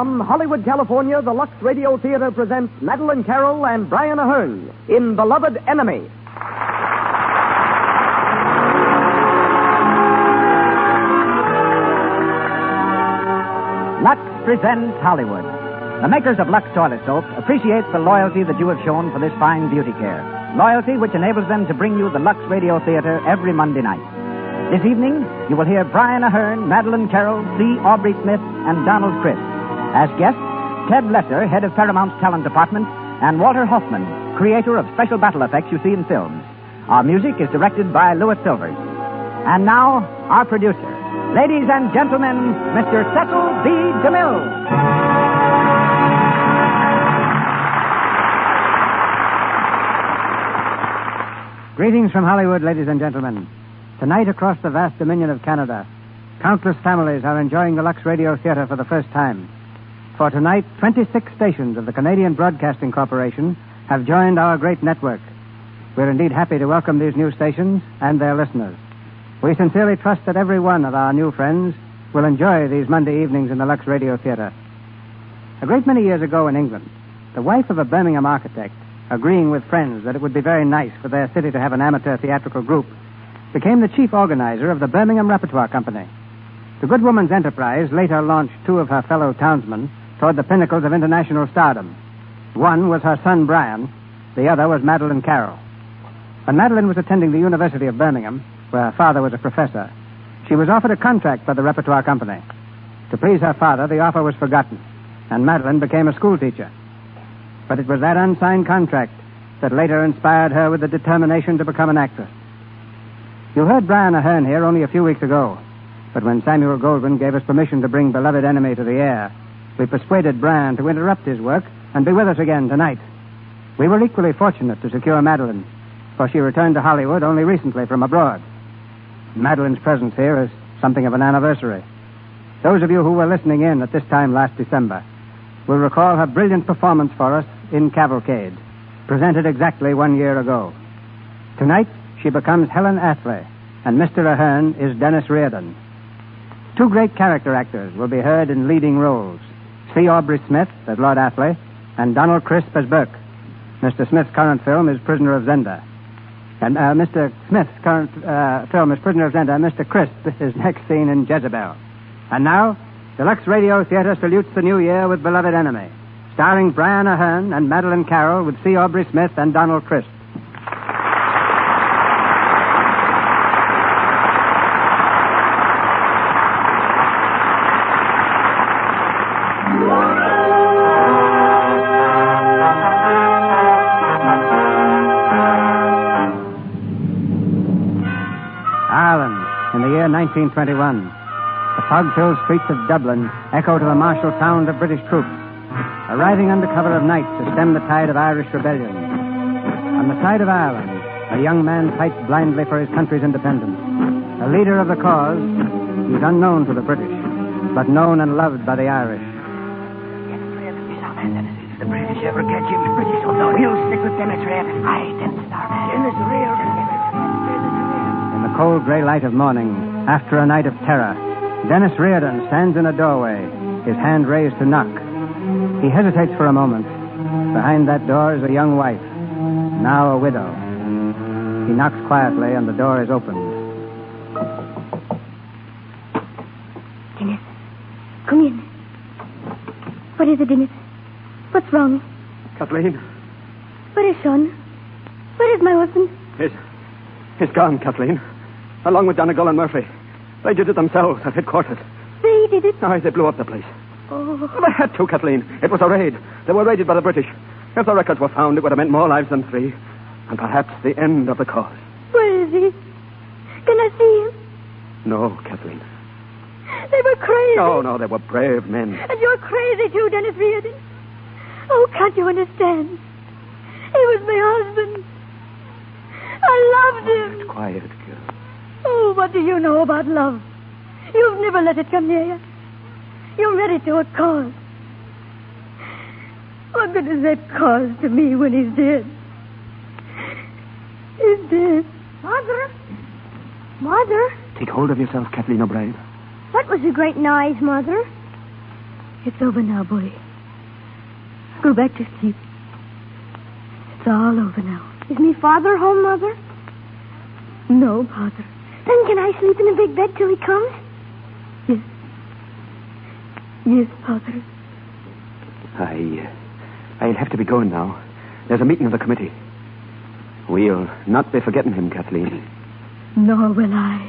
From Hollywood, California, the Lux Radio Theater presents Madeline Carroll and Brian Ahern in Beloved Enemy. Lux presents Hollywood. The makers of Lux Toilet Soap appreciate the loyalty that you have shown for this fine beauty care. Loyalty which enables them to bring you the Lux Radio Theater every Monday night. This evening, you will hear Brian Ahern, Madeline Carroll, C. Aubrey Smith, and Donald Crisp. As guests, Ted Lesser, head of Paramount's talent department, and Walter Hoffman, creator of special battle effects you see in films. Our music is directed by Louis Silvers. And now, our producer. Ladies and gentlemen, Mr. Cecil B. DeMille. Greetings from Hollywood, ladies and gentlemen. Tonight, across the vast dominion of Canada, countless families are enjoying the Lux Radio Theater for the first time. For tonight, 26 stations of the Canadian Broadcasting Corporation have joined our great network. We're indeed happy to welcome these new stations and their listeners. We sincerely trust that every one of our new friends will enjoy these Monday evenings in the Lux Radio Theater. A great many years ago in England, the wife of a Birmingham architect, agreeing with friends that it would be very nice for their city to have an amateur theatrical group, became the chief organizer of the Birmingham Repertoire Company. The good woman's enterprise later launched two of her fellow townsmen toward the pinnacles of international stardom. One was her son Brian, the other was Madeline Carroll. When Madeline was attending the University of Birmingham, where her father was a professor, she was offered a contract by the Repertoire Company. To please her father, the offer was forgotten, and Madeline became a schoolteacher. But it was that unsigned contract that later inspired her with the determination to become an actress. You heard Brian Ahern here only a few weeks ago, but when Samuel Goldwyn gave us permission to bring Beloved Enemy to the air, we persuaded Brian to interrupt his work and be with us again tonight. We were equally fortunate to secure Madeline, for she returned to Hollywood only recently from abroad. Madeline's presence here is something of an anniversary. Those of you who were listening in at this time last December will recall her brilliant performance for us in Cavalcade, presented exactly 1 year ago. Tonight, she becomes Helen Athley, and Mr. Ahern is Dennis Reardon. Two great character actors will be heard in leading roles, C. Aubrey Smith as Lord Athley, and Donald Crisp as Burke. Mr. Smith's current film is Prisoner of Zenda. And Mr. Smith's current film is Prisoner of Zenda. Mr. Crisp is next seen in Jezebel. And now, the Lux Radio Theater salutes the new year with Beloved Enemy, starring Brian Ahern and Madeline Carroll with C. Aubrey Smith and Donald Crisp. Ireland, in the year 1921. The fog-filled streets of Dublin echo to the martial sound of British troops, arriving under cover of night to stem the tide of Irish rebellion. On the side of Ireland, a young man fights blindly for his country's independence. A leader of the cause, he's unknown to the British, but known and loved by the Irish. If the British ever catch him, the British will know. We'll stick with Dennis Reardon. Aye, Dennis Reardon. In the cold gray light of morning, after a night of terror, Dennis Reardon stands in a doorway, his hand raised to knock. He hesitates for a moment. Behind that door is a young wife, now a widow. He knocks quietly and the door is opened. Dennis, come in. What is it, Dennis? What's wrong? Kathleen. Where is Sean? Where is my husband? He's gone, Kathleen. Along with Donegal and Murphy. They did it themselves at headquarters. They did it? Aye, they blew up the place. Oh. They had to, Kathleen. It was a raid. They were raided by the British. If the records were found, it would have meant more lives than 3. And perhaps the end of the cause. Where is he? Can I see him? No, Kathleen. They were crazy. No, they were brave men. And you're crazy too, Dennis Reardon. Oh, can't you understand? He was my husband. I loved him. Quiet, girl. Oh, what do you know about love? You've never let it come near you. You're ready to a cause. What good is that cause to me when he's dead? He's dead. Mother? Take hold of yourself, Kathleen O'Brien. What was the great noise, Mother? It's over now, boy. Go back to sleep. It's all over now. Is me father home, Mother? No, Father. Then can I sleep in the big bed till he comes? Yes. Yes, Father. I'll have to be going now. There's a meeting of the committee. We'll not be forgetting him, Kathleen. Nor will I.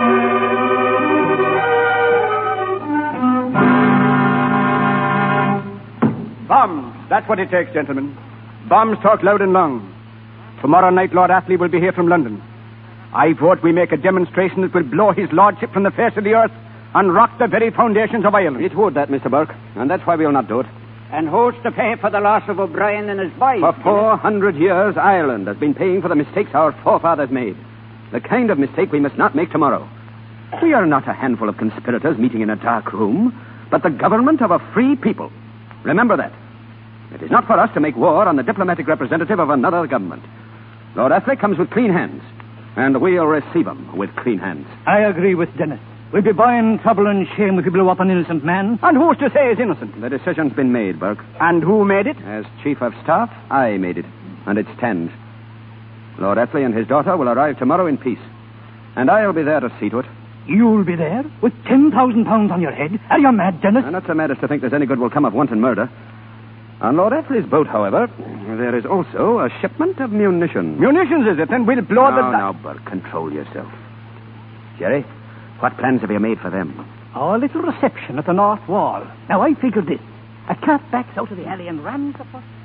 Bombs. That's what it takes, gentlemen. Bombs talk loud and long. Tomorrow night, Lord Athley will be here from London. I vote we make a demonstration that will blow his lordship from the face of the earth and rock the very foundations of Ireland. It would, that, Mr. Burke, and that's why we'll not do it. And who's to pay for the loss of O'Brien and his boys? For 400 years, Ireland has been paying for the mistakes our forefathers made. The kind of mistake we must not make tomorrow. We are not a handful of conspirators meeting in a dark room, but the government of a free people. Remember that. It is not for us to make war on the diplomatic representative of another government. Lord Athley comes with clean hands, and we'll receive him with clean hands. I agree with Dennis. We'd be buying trouble and shame if we blew up an innocent man. And who's to say he's innocent? The decision's been made, Burke. And who made it? As Chief of Staff, I made it, and it stands. Lord Athley and his daughter will arrive tomorrow in peace, and I'll be there to see to it. You'll be there with £10,000 on your head? Are you mad, Dennis? I'm not so mad as to think there's any good will come of wanton murder. On Lord Athley's boat, however, there is also a shipment of munitions. Munitions, is it? Then we'll blow No, Burke, control yourself. Jerry, what plans have you made for them? Our little reception at the North Wall. Now, I figured this. A cat backs out of the alley and rams the first...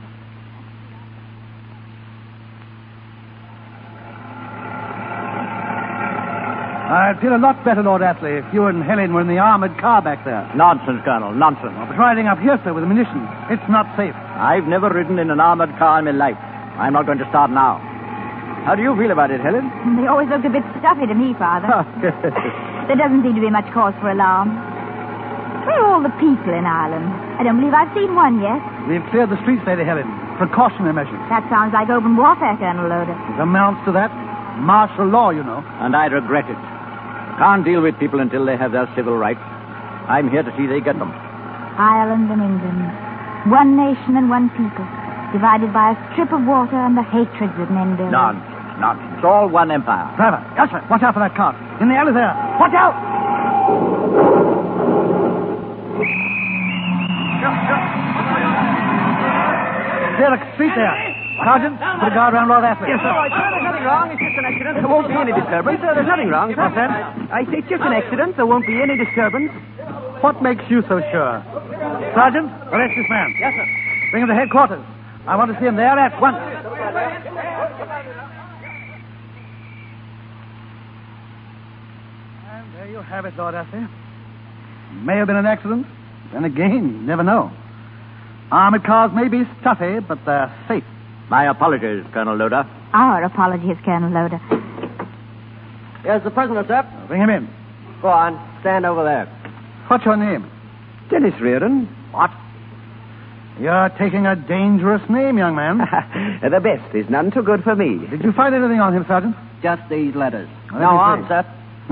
I'd feel a lot better, Lord Athley, if you and Helen were in the armored car back there. Nonsense, Colonel, nonsense. But riding up here, sir, with munitions, it's not safe. I've never ridden in an armored car in my life. I'm not going to start now. How do you feel about it, Helen? They always looked a bit stuffy to me, Father. There doesn't seem to be much cause for alarm. Where are all the people in Ireland? I don't believe I've seen one yet. We've cleared the streets, Lady Helen. Precautionary measures. That sounds like open warfare, Colonel Loder. It amounts to that. Martial law, you know. And I regret it. Can't deal with people until they have their civil rights. I'm here to see they get them. Ireland and England. One nation and one people. Divided by a strip of water and the hatreds that men build. Nonsense. It's all one empire. Driver, yes, sir. Watch out for that cart. In the alley there. Watch out! There, a street there. Sergeant, put a guard around Lord Athley. Yes, sir. There's nothing wrong. It's just an accident. There won't be any disturbance. There's nothing wrong. What's that? I say it's just an accident. There won't be any disturbance. What makes you so sure? Sergeant, arrest this man. Yes, sir. Bring him to headquarters. I want to see him there at once. And there you have it, Lord Athley. May have been an accident. Then again, you never know. Armored cars may be stuffy, but they're safe. My apologies, Colonel Loder. Our apologies, Colonel Loder. Here's the prisoner, sir. Bring him in. Go on. Stand over there. What's your name? Dennis Reardon. What? You're taking a dangerous name, young man. The best is none too good for me. Did you find anything on him, Sergeant? Just these letters. Let Now me on, see. sir.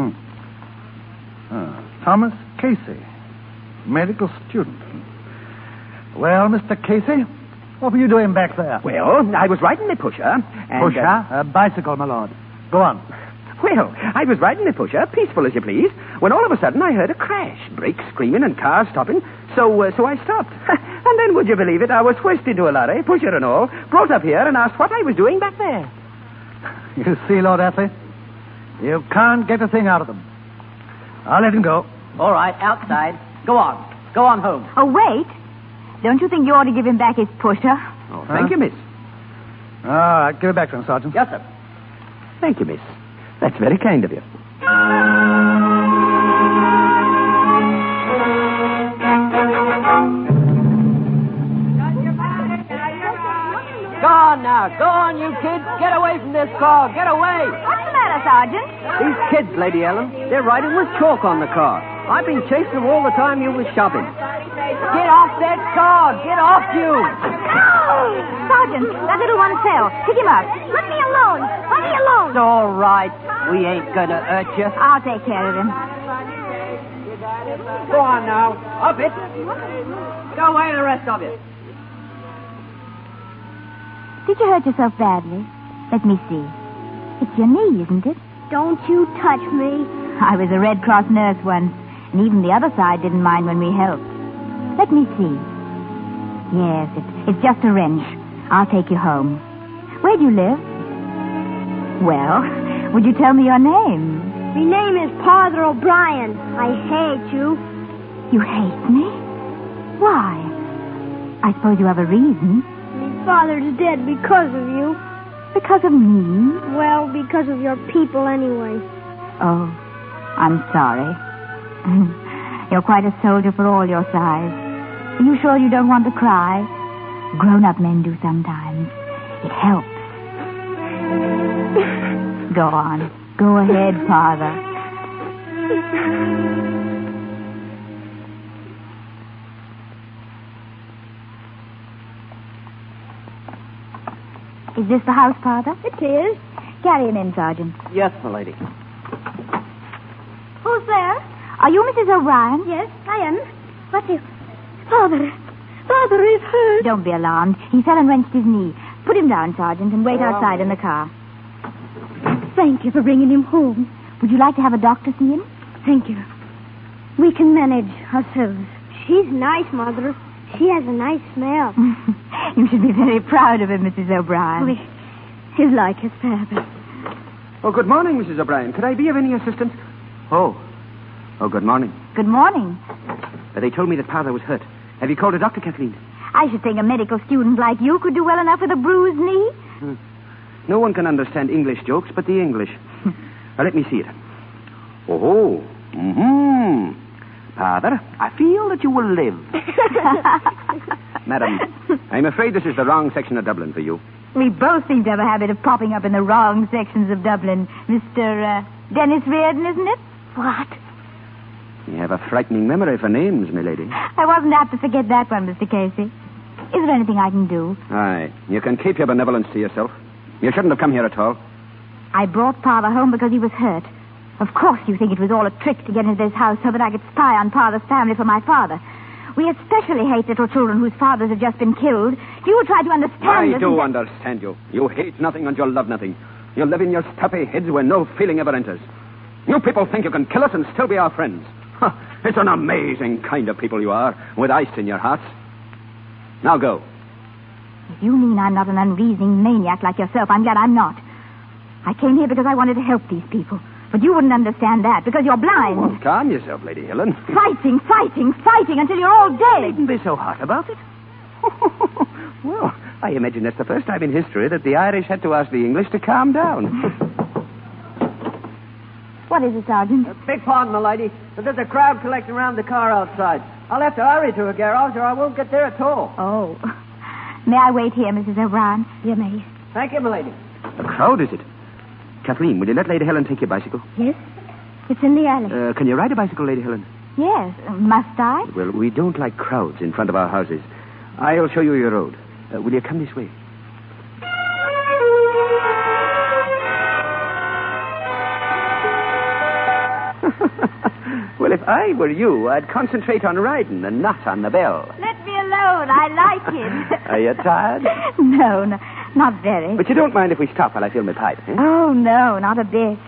Thomas Casey, medical student. Well, Mr. Casey, what were you doing back there? Well, I was riding the pusher. And, Pusher? A bicycle, my lord. Go on. Well, I was riding the pusher, peaceful as you please, when all of a sudden I heard a crash. Brakes screaming and cars stopping. So I stopped. And then, would you believe it, I was hoisted into a lorry, pusher and all, brought up here and asked what I was doing back there. You see, Lord Athley, you can't get a thing out of them. I'll let him go. All right, outside. Go on. Go on home. Oh, wait. Don't you think you ought to give him back his pusher? Oh, thank you, miss. All right, give it back to him, Sergeant. Yes, sir. Thank you, miss. That's very kind of you. Go on now. Go on, you kids. Get away from this car. Get away. What's the matter, Sergeant? These kids, Lady Ellen, they're riding with chalk on the car. I've been chasing them all the time you was shopping. Get off that car. Get off you. No! Sergeant, that little one fell. Pick him up. Let me alone. Let me alone. It's all right. We ain't gonna hurt you. I'll take care of him. Go on now. Up it. Go away, the rest of you. Did you hurt yourself badly? Let me see. It's your knee, isn't it? Don't you touch me. I was a Red Cross nurse once, and even the other side didn't mind when we helped. Let me see. Yes, it's just a wrench. I'll take you home. Where do you live? Well, would you tell me your name? My name is Father O'Brien. I hate you. You hate me? Why? I suppose you have a reason. My father's dead because of you. Because of me? Well, because of your people anyway. Oh, I'm sorry. You're quite a soldier for all your size. Are you sure you don't want to cry? Grown-up men do sometimes. It helps. Go on. Go ahead, Father. Is this the house, Father? It is. Carry him in, Sergeant. Yes, my lady. Who's there? Are you Mrs. O'Brien? Yes, I am. What's it? Father. Father is hurt. Don't be alarmed. He fell and wrenched his knee. Put him down, Sergeant, and wait outside in the car. Thank you for bringing him home. Would you like to have a doctor see him? Thank you. We can manage ourselves. She's nice, Mother. She has a nice smell. You should be very proud of him, Mrs. O'Brien. He's like his father. Oh, good morning, Mrs. O'Brien. Could I be of any assistance? Oh, good morning. Good morning. They told me that Father was hurt. Have you called a doctor, Kathleen? I should think a medical student like you could do well enough with a bruised knee. No one can understand English jokes but the English. Now, let me see it. Oh, Father, I feel that you will live. Madam, I'm afraid this is the wrong section of Dublin for you. We both seem to have a habit of popping up in the wrong sections of Dublin. Mr. Dennis Reardon, isn't it? What? You have a frightening memory for names, my lady. I wasn't apt to forget that one, Mr. Casey. Is there anything I can do? Aye, you can keep your benevolence to yourself. You shouldn't have come here at all. I brought Father home because he was hurt. Of course you think it was all a trick to get into this house so that I could spy on Father's family for my father. We especially hate little children whose fathers have just been killed. You will try to understand I do understand you. You hate nothing and you love nothing. You live in your stuffy heads where no feeling ever enters. You people think you can kill us and still be our friends. Huh, it's an amazing kind of people you are, with ice in your hearts. Now go. If you mean I'm not an unreasoning maniac like yourself, I'm glad I'm not. I came here because I wanted to help these people. But you wouldn't understand that because you're blind. Well, calm yourself, Lady Helen. Fighting until you're all dead. Needn't be so hot about it. Well, I imagine that's the first time in history that the Irish had to ask the English to calm down. What is it, Sergeant? Beg pardon, my lady, but there's a crowd collecting around the car outside. I'll have to hurry to a garage or I won't get there at all. Oh. May I wait here, Mrs. O'Brien? You may. Thank you, my lady. A crowd, is it? Kathleen, will you let Lady Helen take your bicycle? Yes? It's in the alley. Can you ride a bicycle, Lady Helen? Yes. Must I? Well, we don't like crowds in front of our houses. I'll show you your road. Will you come this way? Well, if I were you, I'd concentrate on riding and not on the bell. Let me alone. I like it. Are you tired? No, not very. But you don't mind if we stop while I fill my pipe, eh? Oh, no, not a bit.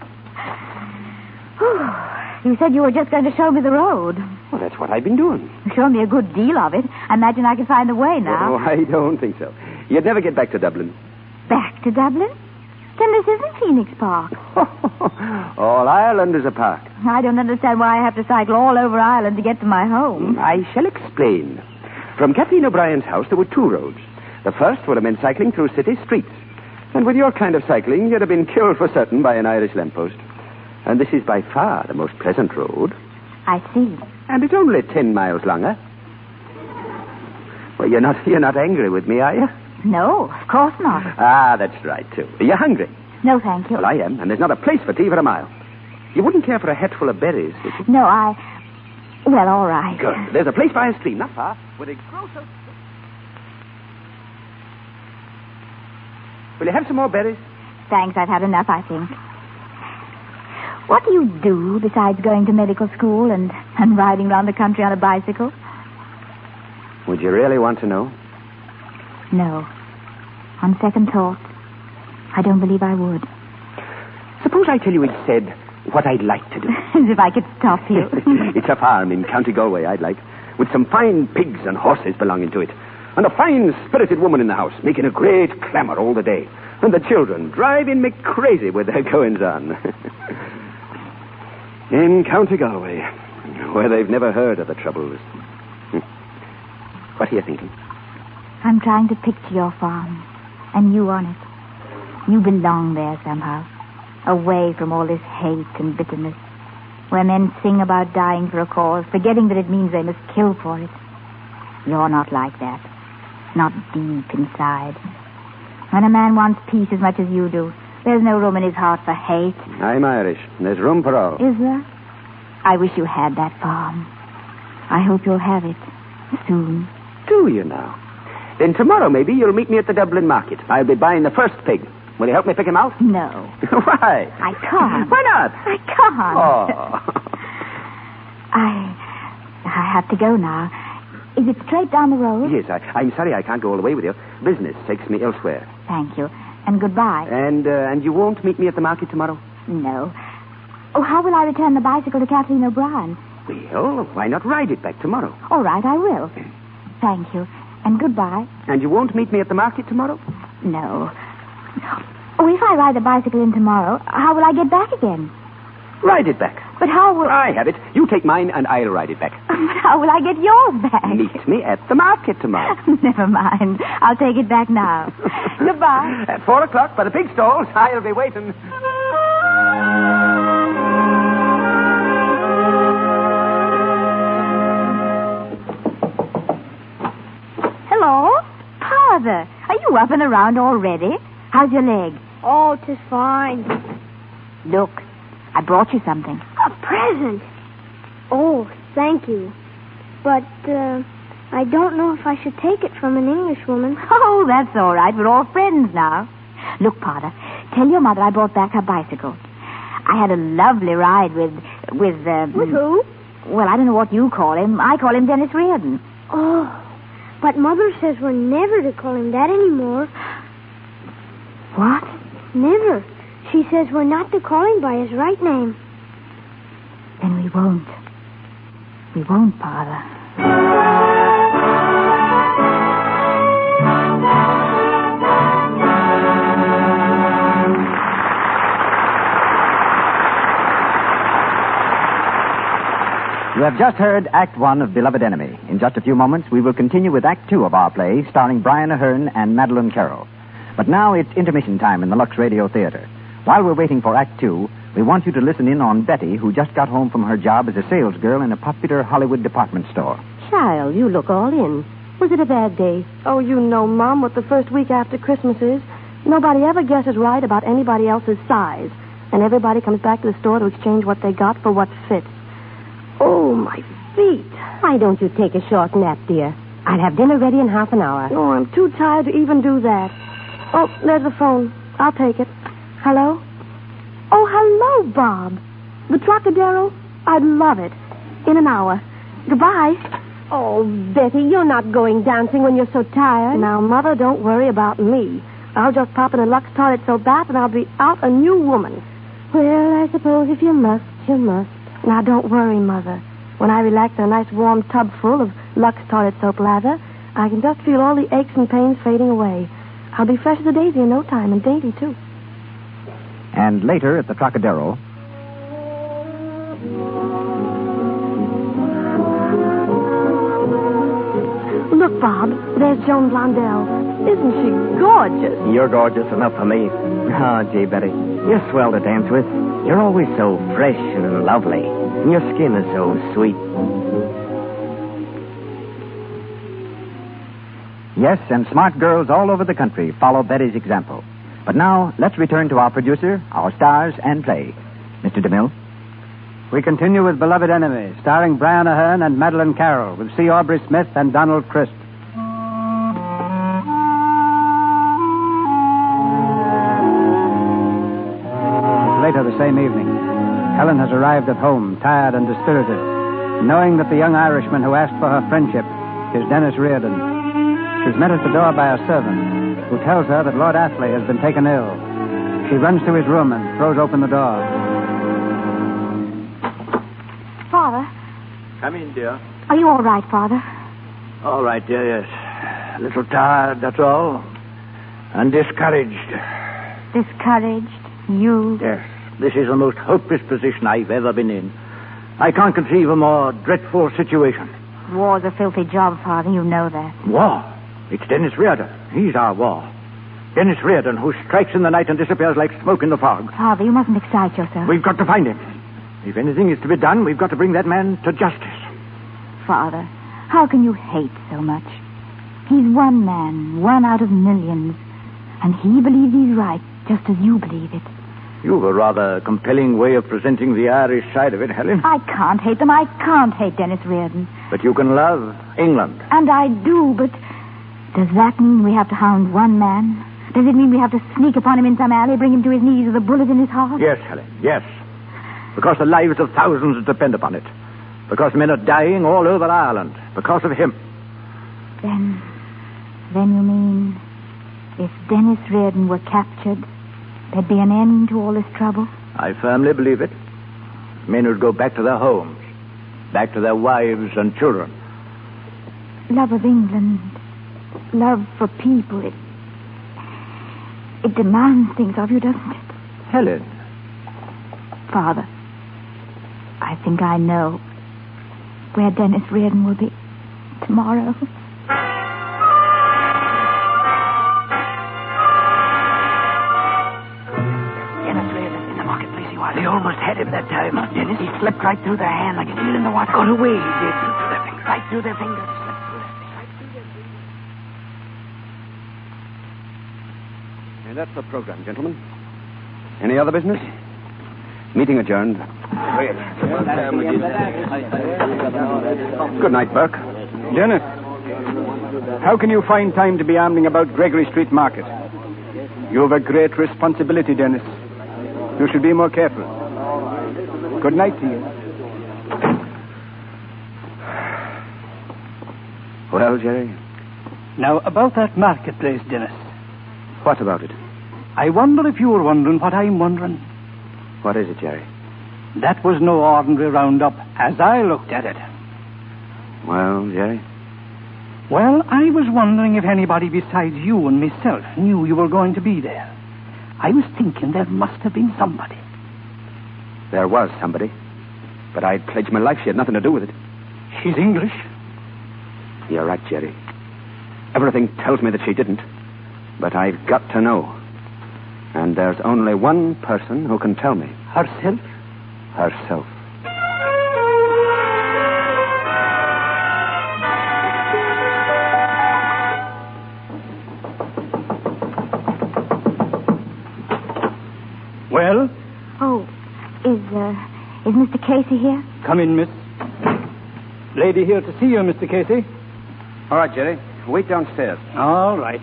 You said you were just going to show me the road. Well, that's what I've been doing. You showed me a good deal of it. I imagine I can find the way now. Oh, I don't think so. You'd never get back to Dublin. Back to Dublin? Then this isn't Phoenix Park. All Ireland is a park. I don't understand why I have to cycle all over Ireland to get to my home. I shall explain. From Kathleen O'Brien's house, there were two roads. The first were men cycling through city streets. And with your kind of cycling, you'd have been killed for certain by an Irish lamppost. And this is by far the most pleasant road. I see. And it's only 10 miles longer. Well, you're not angry with me, are you? No, of course not. Ah, that's right, too. Are you hungry? No, thank you. Well, I am, and there's not a place for tea for a mile. You wouldn't care for a hatful of berries, would you? No, Well, all right. Good. There's a place by a stream, not far, with a grocer... Will you have some more berries? Thanks, I've had enough, I think. What do you do besides going to medical school and riding around the country on a bicycle? Would you really want to know? No. On second thought, I don't believe I would. Suppose I tell you instead what I'd like to do. As if I could stop you. It's a farm in County Galway I'd like, with some fine pigs and horses belonging to it, and a fine, spirited woman in the house, making a great clamour all the day, and the children driving me crazy with their goings-on. In County Galway, where they've never heard of the Troubles. What are you thinking? I'm trying to picture your farm, and you on it. You belong there somehow, away from all this hate and bitterness, where men sing about dying for a cause, forgetting that it means they must kill for it. You're not like that. Not deep inside. When a man wants peace as much as you do, there's no room in his heart for hate. I'm Irish. There's room for all. Is there? I wish you had that farm. I hope you'll have it soon. Do you now? Then tomorrow, maybe, you'll meet me at the Dublin market. I'll be buying the first pig. Will you help me pick him out? No. Why? I can't. Why not? I can't. Oh. I have to go now. Is it straight down the road? Yes, I'm sorry I can't go all the way with you. Business takes me elsewhere. Thank you. And goodbye. And you won't meet me at the market tomorrow? No. Oh, how will I return the bicycle to Kathleen O'Brien? Well, why not ride it back tomorrow? All right, I will. Thank you. And goodbye. And you won't meet me at the market tomorrow? No. Oh, if I ride the bicycle in tomorrow, how will I get back again? Ride it back. But how will... I have it. You take mine and I'll ride it back. But how will I get yours back? Meet me at the market tomorrow. Never mind. I'll take it back now. Goodbye. At 4 o'clock by the pig stalls. I'll be waiting. Hello? Father, are you up and around already? How's your leg? Oh, 'tis fine. Look, I brought you something. A present. Oh, thank you. But, I don't know if I should take it from an Englishwoman. Oh, that's all right. We're all friends now. Look, Father, tell your mother I brought back her bicycle. I had a lovely ride with With who? Well, I don't know what you call him. I call him Dennis Reardon. Oh, but Mother says we're never to call him that anymore. What? Never. She says we're not to call him by his right name. Then we won't. We won't, Father. You have just heard Act One of Beloved Enemy. In just a few moments, we will continue with Act Two of our play, starring Brian Aherne and Madeline Carroll. But now it's intermission time in the Lux Radio Theater. While we're waiting for Act Two, we want you to listen in on Betty, who just got home from her job as a salesgirl in a popular Hollywood department store. Child, you look all in. Was it a bad day? Oh, you know, Mom, what the first week after Christmas is. Nobody ever guesses right about anybody else's size. And everybody comes back to the store to exchange what they got for what fits. Oh, my feet. Why don't you take a short nap, dear? I'll have dinner ready in half an hour. Oh, I'm too tired to even do that. Oh, there's the phone. I'll take it. Hello? Oh, hello, Bob. The Trocadero? I'd love it. In an hour. Goodbye. Oh, Betty, you're not going dancing when you're so tired. Now, Mother, don't worry about me. I'll just pop in a Lux toilet soap bath and I'll be out a new woman. Well, I suppose if you must, you must. Now, don't worry, Mother. When I relax in a nice warm tub full of Lux toilet soap lather, I can just feel all the aches and pains fading away. I'll be fresh as a daisy in no time, and dainty, too. And later at the Trocadero... Look, Bob, there's Joan Blondell. Isn't she gorgeous? You're gorgeous enough for me. Oh, gee, Betty, you're swell to dance with. You're always so fresh and lovely. And your skin is so sweet. Yes, and smart girls all over the country follow Betty's example. But now, let's return to our producer, our stars, and play. Mr. DeMille? We continue with Beloved Enemy, starring Brian Aherne and Madeline Carroll, with C. Aubrey Smith and Donald Crisp. Later the same evening. Helen has arrived at home, tired and dispirited, knowing that the young Irishman who asked for her friendship is Dennis Reardon. She's met at the door by a servant, who tells her that Lord Athley has been taken ill. She runs to his room and throws open the door. Father? Come in, dear. Are you all right, Father? All right, dear, yes. A little tired, that's all. And discouraged. Discouraged? You? Yes. This is the most hopeless position I've ever been in. I can't conceive a more dreadful situation. War's a filthy job, Father. You know that. War? It's Dennis Reardon. He's our war. Dennis Reardon, who strikes in the night and disappears like smoke in the fog. Father, you mustn't excite yourself. We've got to find him. If anything is to be done, we've got to bring that man to justice. Father, how can you hate so much? He's one man, one out of millions. And he believes he's right, just as you believe it. You've a rather compelling way of presenting the Irish side of it, Helen. I can't hate them. I can't hate Dennis Reardon. But you can love England. And I do, but does that mean we have to hound one man? Does it mean we have to sneak upon him in some alley, bring him to his knees with a bullet in his heart? Yes, Helen, yes. Because the lives of thousands depend upon it. Because men are dying all over Ireland. Because of him. Then you mean if Dennis Reardon were captured, there'd be an end to all this trouble? I firmly believe it. Men would go back to their homes, back to their wives and children. Love of England, love for people, it demands things of you, doesn't it? Helen. Father, I think I know where Dennis Reardon will be tomorrow. They almost had him that time. Dennis, he slipped right through their hand like a eel in the water. Got away, he did. Right through their fingers. And that's the program, gentlemen. Any other business? Meeting adjourned. Good night, Burke. Dennis, how can you find time to be ambling about Gregory Street Market? You have a great responsibility, Dennis. You should be more careful. Good night to you. Well, Jerry? Now, about that marketplace, Dennis. What about it? I wonder if you were wondering what I'm wondering. What is it, Jerry? That was no ordinary roundup, as I looked at it. Well, Jerry? Well, I was wondering if anybody besides you and myself knew you were going to be there. I was thinking there must have been somebody. There was somebody. But I'd pledged my life she had nothing to do with it. She's English. You're right, Jerry. Everything tells me that she didn't. But I've got to know. And there's only one person who can tell me. Herself? Herself. Well? Oh, is Mr. Casey here? Come in, miss. Lady here to see you, Mr. Casey. All right, Jerry. Wait downstairs. All right.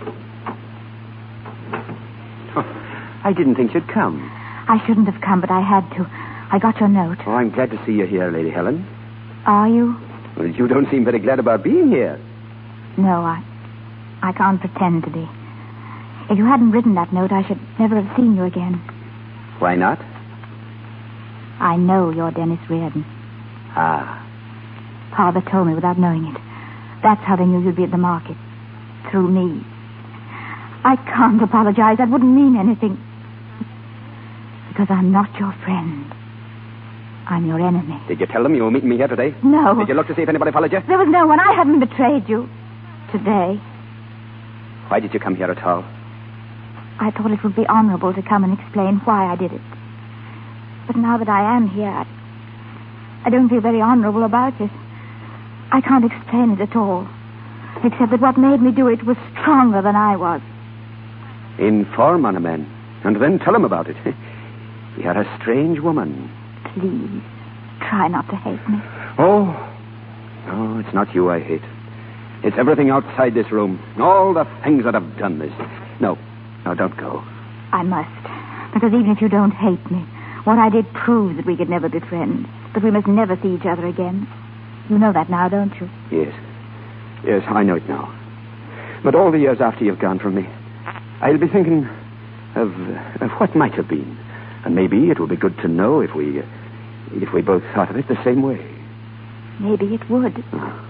I didn't think you'd come. I shouldn't have come, but I had to. I got your note. Oh, I'm glad to see you here, Lady Helen. Are you? Well, you don't seem very glad about being here. No, I can't pretend to be. If you hadn't written that note, I should never have seen you again. Why not? I know you're Dennis Reardon. Ah. Father told me without knowing it. That's how they knew you'd be at the market. Through me. I can't apologize. That wouldn't mean anything. Because I'm not your friend. I'm your enemy. Did you tell them you were meeting me here today? No. Did you look to see if anybody followed you? There was no one. I hadn't betrayed you. Today. Why did you come here at all? I thought it would be honorable to come and explain why I did it. But now that I am here, I don't feel very honorable about it. I can't explain it at all. Except that what made me do it was stronger than I was. Inform on a man, and then tell him about it. You're a strange woman. Please, try not to hate me. Oh, it's not you I hate. It's everything outside this room. All the things that have done this. No, don't go. I must. Because even if you don't hate me, What I did proved that we could never be friends, that we must never see each other again. You know that now, don't you? Yes. Yes, I know it now. But all the years after you've gone from me, I'll be thinking of what might have been. And maybe it would be good to know if we both thought of it the same way. Maybe it would.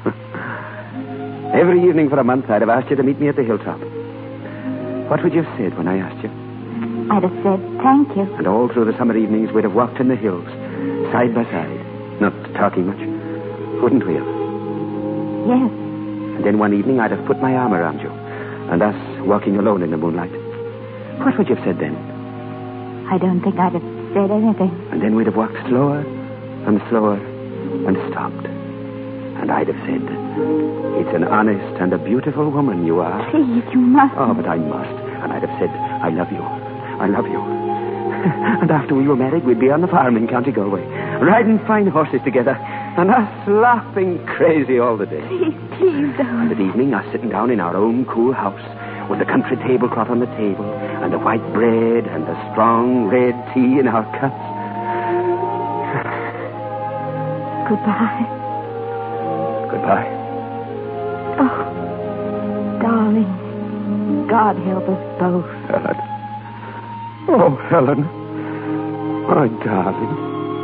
Every evening for a month, I'd have asked you to meet me at the hilltop. What would you have said when I asked you? I'd have said thank you. And all through the summer evenings, we'd have walked in the hills, side by side, not talking much. Wouldn't we have? Yes. And then one evening, I'd have put my arm around you, and us walking alone in the moonlight. What would you have said then? I don't think I'd have said anything. And then we'd have walked slower and slower and stopped. And I'd have said, it's an honest and a beautiful woman you are. Please, you must. Oh, but I must. And I'd have said, I love you. I love you. And after we were married, we'd be on the farm in County Galway, riding fine horses together, and us laughing crazy all the day. Please don't. And at evening, us sitting down in our own cool house, with the country tablecloth on the table, and the white bread, and the strong red tea in our cups. Goodbye. Goodbye. Oh, darling, God help us both. Helen. Oh, Helen. My darling.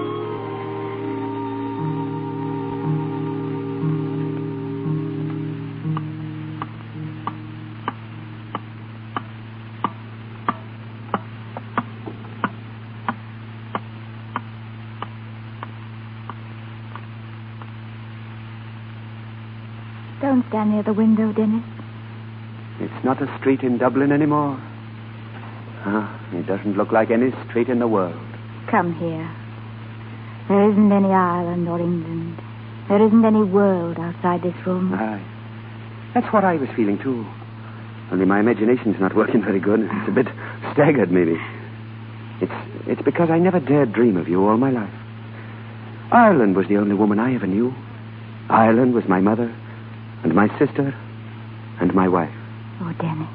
Don't stand near the window, Dennis. It's not a street in Dublin anymore. It doesn't look like any street in the world. Come here. There isn't any Ireland or England. There isn't any world outside this room. Aye. That's what I was feeling, too. Only my imagination's not working very good. It's a bit staggered, maybe. It's because I never dared dream of you all my life. Ireland was the only woman I ever knew. Ireland was my mother, and my sister, and my wife. Oh, Dennis.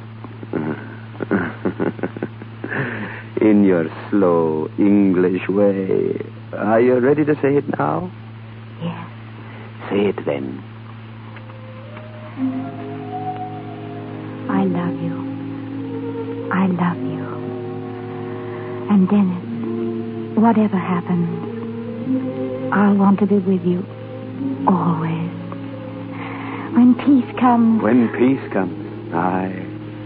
In your slow English way. Are you ready to say it now? Yes. Say it then. I love you. I love you. And Dennis, whatever happens, I'll want to be with you always. When peace comes... When peace comes, aye.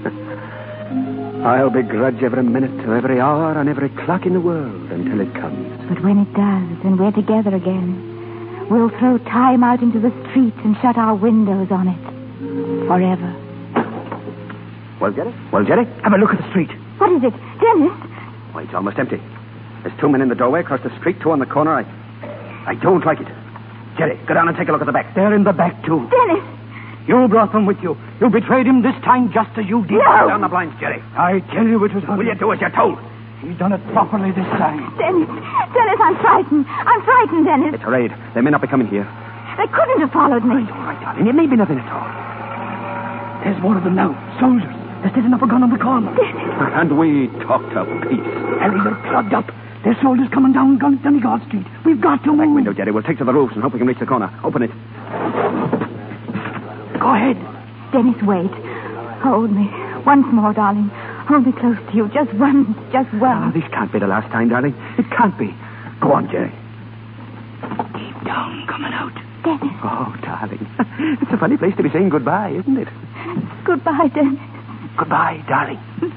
I'll begrudge every minute of every hour and every clock in the world until it comes. But when it does, and we're together again, we'll throw time out into the street and shut our windows on it. Forever. Well, Jerry, have a look at the street. What is it? Dennis? Why, it's almost empty. There's 2 men in the doorway across the street, 2 on the corner. I don't like it. Jerry, go down and take a look at the back. They're in the back, too. Dennis! You brought them with you. You betrayed him this time just as you did. No! Down the blinds, Jerry. I tell you it was... Will you do as you're told? He's done it properly this time. Dennis, I'm frightened. I'm frightened, Dennis. It's a raid. They may not be coming here. They couldn't have followed me. All right, darling. It may be nothing at all. There's more of them now. Soldiers. They're setting up a gun on the corner. And we talked of peace. Harry, they're plugged up. There's soldiers coming down Donegal Street. We've got to win. Window, Jerry. We'll take to the roofs and hope we can reach the corner. Open it. Go ahead. Dennis, wait. Hold me. Once more, darling. Hold me close to you. Just one. This can't be the last time, darling. It can't be. Go on, Jerry. Keep down, coming out. Dennis. Oh, darling. It's a funny place to be saying goodbye, isn't it? Goodbye, Dennis. Goodbye, darling.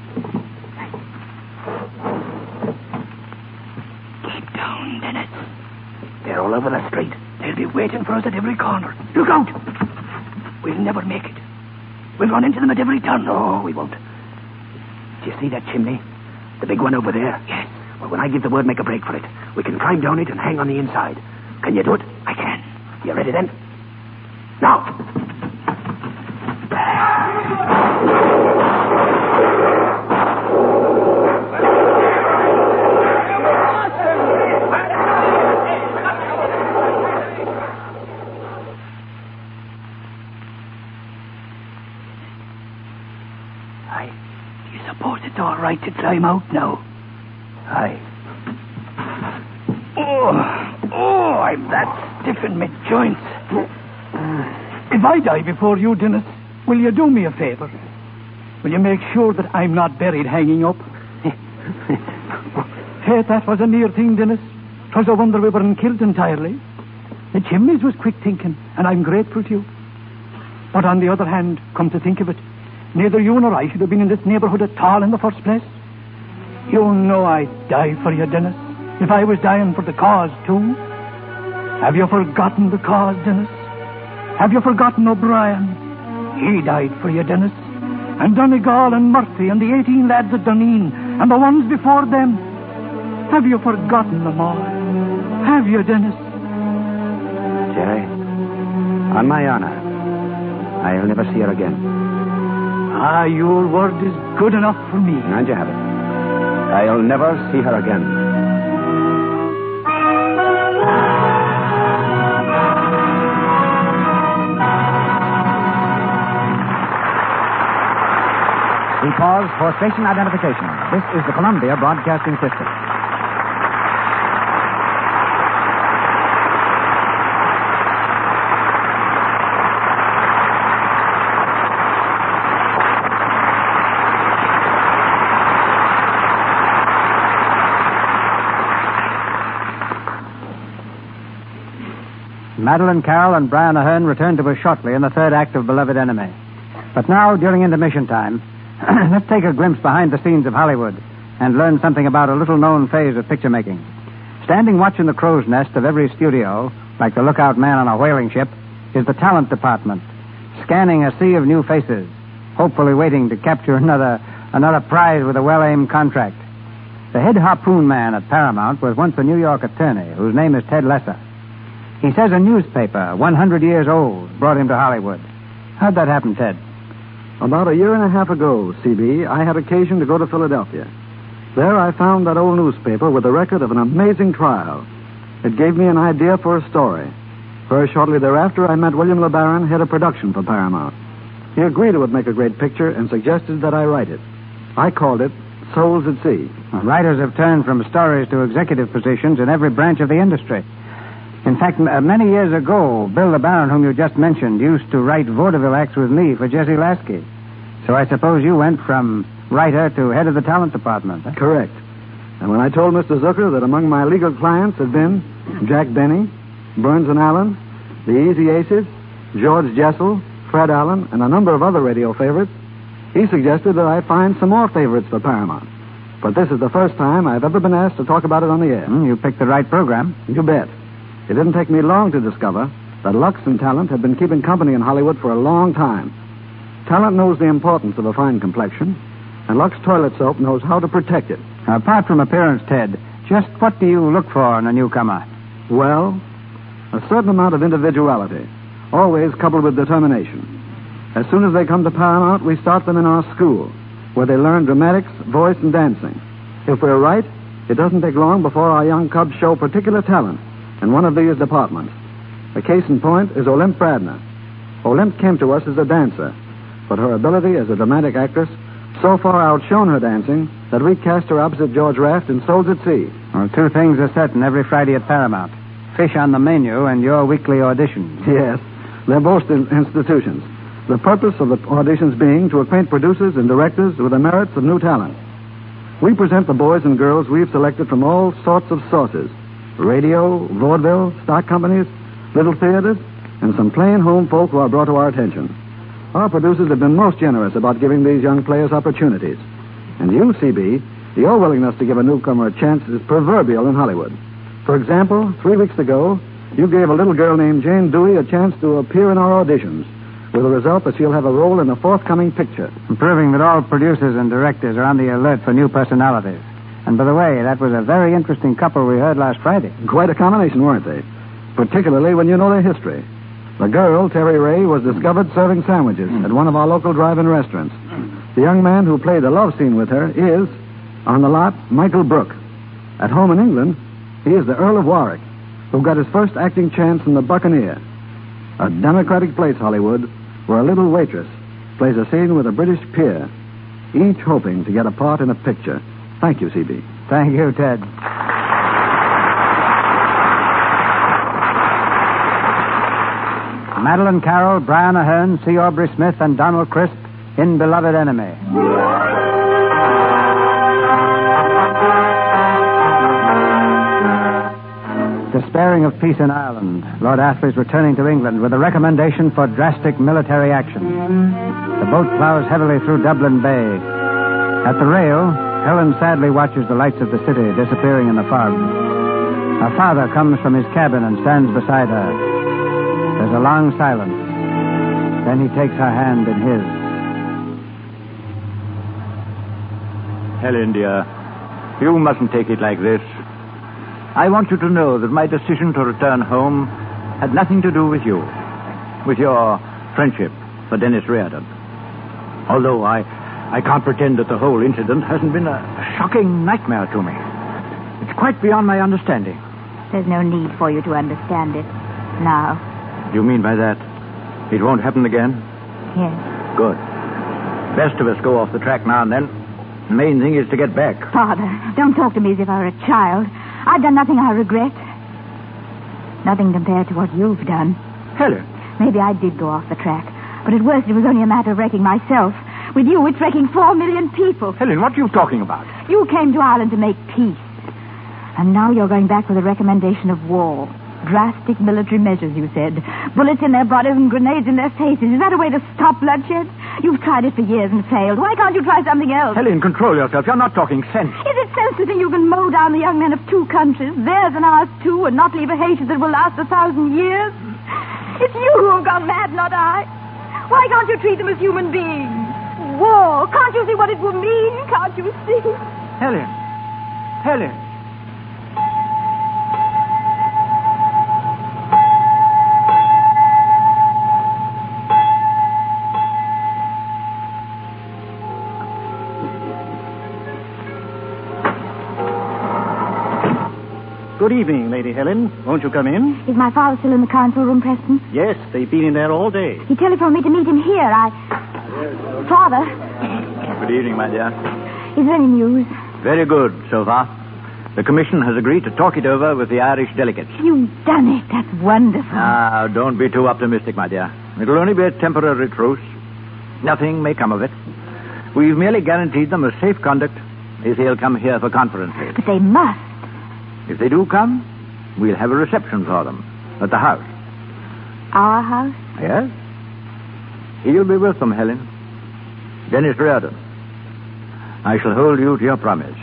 Keep down, Dennis. They're all over the street. They'll be waiting for us at every corner. Look out! We'll never make it. We'll run into them at every turn. No, we won't. Do you see that chimney? The big one over there? Yes. Well, when I give the word, make a break for it. We can climb down it and hang on the inside. Can you do it? I can. You ready then? Now. Do you suppose it's all right to climb out now? Aye. I'm that stiff in my joints. If I die before you, Dennis, will you do me a favor? Will you make sure that I'm not buried hanging up? Faith, that was a near thing, Dennis. 'Twas a wonder we weren't killed entirely. The chimneys was quick thinking, and I'm grateful to you. But on the other hand, come to think of it, neither you nor I should have been in this neighborhood at all in the first place. You know I'd die for you, Dennis, if I was dying for the cause, too. Have you forgotten the cause, Dennis? Have you forgotten O'Brien? He died for you, Dennis. And Donegal and Murphy and the 18 lads at Duneen and the ones before them. Have you forgotten them all? Have you, Dennis? Jerry, on my honor, I'll never see her again. Your word is good enough for me. And you have it. I'll never see her again. We pause for station identification. This is the Columbia Broadcasting System. Madeline Carroll and Brian Ahern returned to us shortly in the third act of Beloved Enemy. But now, during intermission time, let's take a glimpse behind the scenes of Hollywood and learn something about a little-known phase of picture-making. Standing watch in the crow's nest of every studio, like the lookout man on a whaling ship, is the talent department, scanning a sea of new faces, hopefully waiting to capture another prize with a well-aimed contract. The head harpoon man at Paramount was once a New York attorney whose name is Ted Lesser. He says a newspaper, 100 years old, brought him to Hollywood. How'd that happen, Ted? About a year and a half ago, C.B., I had occasion to go to Philadelphia. There I found that old newspaper with a record of an amazing trial. It gave me an idea for a story. Very shortly thereafter, I met William LeBaron, head of production for Paramount. He agreed it would make a great picture and suggested that I write it. I called it Souls at Sea. Writers have turned from stories to executive positions in every branch of the industry. In fact, many years ago, Bill LeBaron, whom you just mentioned, used to write vaudeville acts with me for Jesse Lasky. So I suppose you went from writer to head of the talent department. Huh? Correct. And when I told Mr. Zucker that among my legal clients had been Jack Benny, Burns and Allen, the Easy Aces, George Jessel, Fred Allen, and a number of other radio favorites, he suggested that I find some more favorites for Paramount. But this is the first time I've ever been asked to talk about it on the air. You picked the right program. You bet. It didn't take me long to discover that Lux and Talent have been keeping company in Hollywood for a long time. Talent knows the importance of a fine complexion, and Lux Toilet Soap knows how to protect it. Now, apart from appearance, Ted, just what do you look for in a newcomer? Well, a certain amount of individuality, always coupled with determination. As soon as they come to Paramount, we start them in our school, where they learn dramatics, voice, and dancing. If we're right, it doesn't take long before our young cubs show particular talent in one of these departments. The case in point is Olympe Bradner. Olympe came to us as a dancer, but her ability as a dramatic actress so far outshone her dancing that we cast her opposite George Raft in Souls at Sea. Well, two things are certain every Friday at Paramount. Fish on the menu and your weekly auditions. Yes, they're both institutions. The purpose of the auditions being to acquaint producers and directors with the merits of new talent. We present the boys and girls we've selected from all sorts of sources: radio, vaudeville, stock companies, little theaters, and some plain home folk who are brought to our attention. Our producers have been most generous about giving these young players opportunities. And you, CB, your willingness to give a newcomer a chance is proverbial in Hollywood. For example, 3 weeks ago, you gave a little girl named Jane Dewey a chance to appear in our auditions, with the result that she'll have a role in a forthcoming picture. Proving that all producers and directors are on the alert for new personalities. And by the way, that was a very interesting couple we heard last Friday. Quite a combination, weren't they? Particularly when you know their history. The girl, Terry Ray, was discovered serving sandwiches at one of our local drive-in restaurants. The young man who played the love scene with her is, on the lot, Michael Brooke. At home in England, he is the Earl of Warwick, who got his first acting chance in The Buccaneer. A democratic place, Hollywood, where a little waitress plays a scene with a British peer, each hoping to get a part in a picture. Thank you, C.B. Thank you, Ted. Madeline Carroll, Brian Ahern, C. Aubrey Smith, and Donald Crisp in Beloved Enemy. Despairing of peace in Ireland, Lord Astley is returning to England with a recommendation for drastic military action. The boat plows heavily through Dublin Bay. At the rail, Helen sadly watches the lights of the city disappearing in the fog. Her father comes from his cabin and stands beside her. There's a long silence. Then he takes her hand in his. Helen, dear, you mustn't take it like this. I want you to know that my decision to return home had nothing to do with you, with your friendship for Dennis Riordan. Although I can't pretend that the whole incident hasn't been a shocking nightmare to me. It's quite beyond my understanding. There's no need for you to understand it now. Do you mean by that it won't happen again? Yes. Good. Best of us go off the track now and then. The main thing is to get back. Father, don't talk to me as if I were a child. I've done nothing I regret. Nothing compared to what you've done. Helen. Maybe I did go off the track, but at worst it was only a matter of wrecking myself. With you, it's wrecking 4 million people. Helen, what are you talking about? You came to Ireland to make peace. And now you're going back with a recommendation of war. Drastic military measures, you said. Bullets in their bodies and grenades in their faces. Is that a way to stop bloodshed? You've tried it for years and failed. Why can't you try something else? Helen, control yourself. You're not talking sense. Is it sense to think you can mow down the young men of 2 countries, theirs and ours too, and not leave a hatred that will last 1,000 years? It's you who have gone mad, not I. Why can't you treat them as human beings? War. Can't you see what it will mean? Can't you see? Helen. Helen. Good evening, Lady Helen. Won't you come in? Is my father still in the council room, Preston? Yes, they've been in there all day. He telephoned me to meet him here. Father. Good evening, my dear. Is there any news? Very good so far. The Commission has agreed to talk it over with the Irish delegates. You've done it. That's wonderful. Now, don't be too optimistic, my dear. It'll only be a temporary truce. Nothing may come of it. We've merely guaranteed them a safe conduct if they'll come here for conferences. But they must. If they do come, we'll have a reception for them at the house. Our house? Yes. He'll be with them, Helen. Dennis Riordan. I shall hold you to your promise.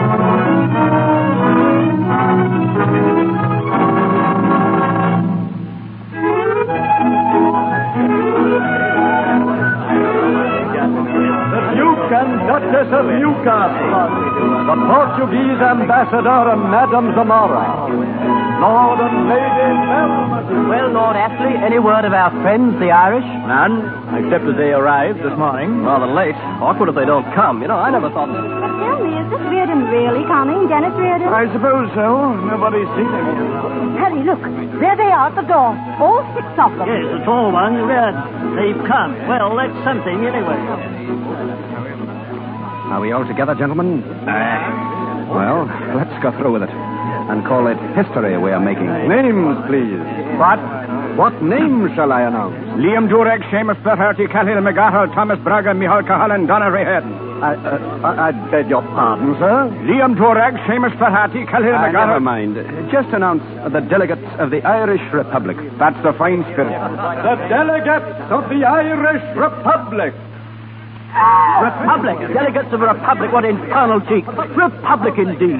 The Duke and Duchess of Newcastle. The Portuguese Ambassador, Madame Zamora. Lord and Lady Melmoth. Well, Lord Astley, any word of our friends, the Irish? None, except that they arrived this morning. Rather late. Awkward if they don't come. You know, I never thought... Tell me, is this Riordan really coming, Dennis Riordan? I suppose so. Nobody's seen him yet. Harry, look. There they are at the door. All 6 of them. Yes, the tall ones, Riordan. They've come. Well, that's something anyway. Are we all together, gentlemen? Well, let's go through with it. And call it history we are making. Names, please. What names shall I announce? Liam Durek, Seamus Flaherty, Cahill McGarrell, Thomas Braga, Michael Cahallan, Donna Rehead. I beg your pardon, sir? Liam Durek, Seamus Flaherty, Cahill McGarrell. Never mind. Just announce the delegates of the Irish Republic. That's the fine spirit. The delegates of the Irish Republic. Republic. Delegates of a republic. What infernal cheek. Republic, indeed.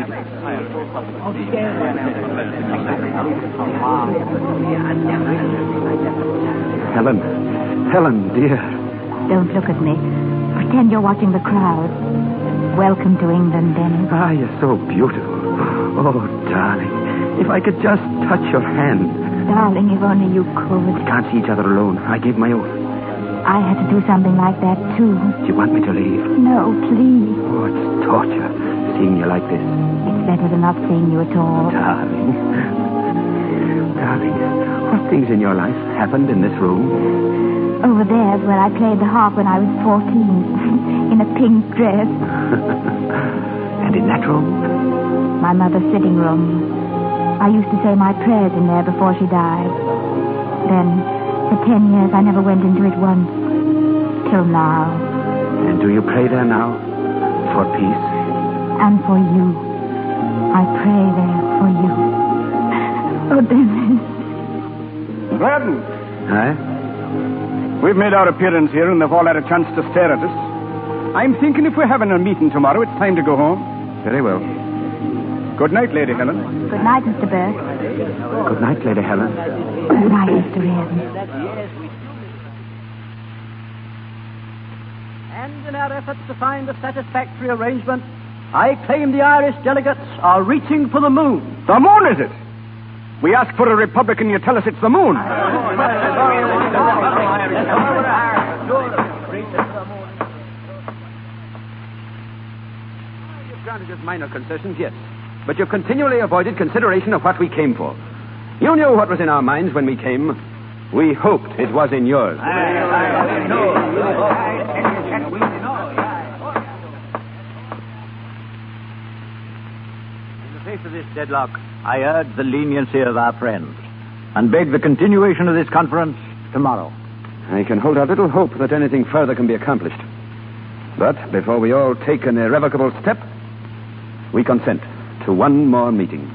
Helen, dear. Don't look at me. Pretend you're watching the crowd. Welcome to England, Dennis. Ah, you're so beautiful. Oh, darling. If I could just touch your hand. Darling, if only you could. We can't see each other alone. I gave my oath. I had to do something like that, too. Do you want me to leave? No, please. Oh, it's torture, seeing you like this. It's better than not seeing you at all. Darling, what things in your life happened in this room? Over there's where I played the harp when I was 14, in a pink dress. And in that room? My mother's sitting room. I used to say my prayers in there before she died. Then, the 10 years, I never went into it once. Till now. And do you pray there now? For peace? And for you. I pray there for you. Oh, Dennis. Reardon. Aye? We've made our appearance here and they've all had a chance to stare at us. I'm thinking if we're having a meeting tomorrow, it's time to go home. Very well. Good night, Lady Helen. Good night, Mr. Burke. Good night, Lady Helen. Good night, Mr. Reardon. And in our efforts to find a satisfactory arrangement, I claim the Irish delegates are reaching for the moon. The moon, is it? We ask for a republic and you tell us it's the moon. You've granted us minor concessions, yes. But you've continually avoided consideration of what we came for. You knew what was in our minds when we came. We hoped it was in yours. In the face of this deadlock, I urge the leniency of our friends and beg the continuation of this conference tomorrow. I can hold out little hope that anything further can be accomplished. But before we all take an irrevocable step, we consent to one more meeting.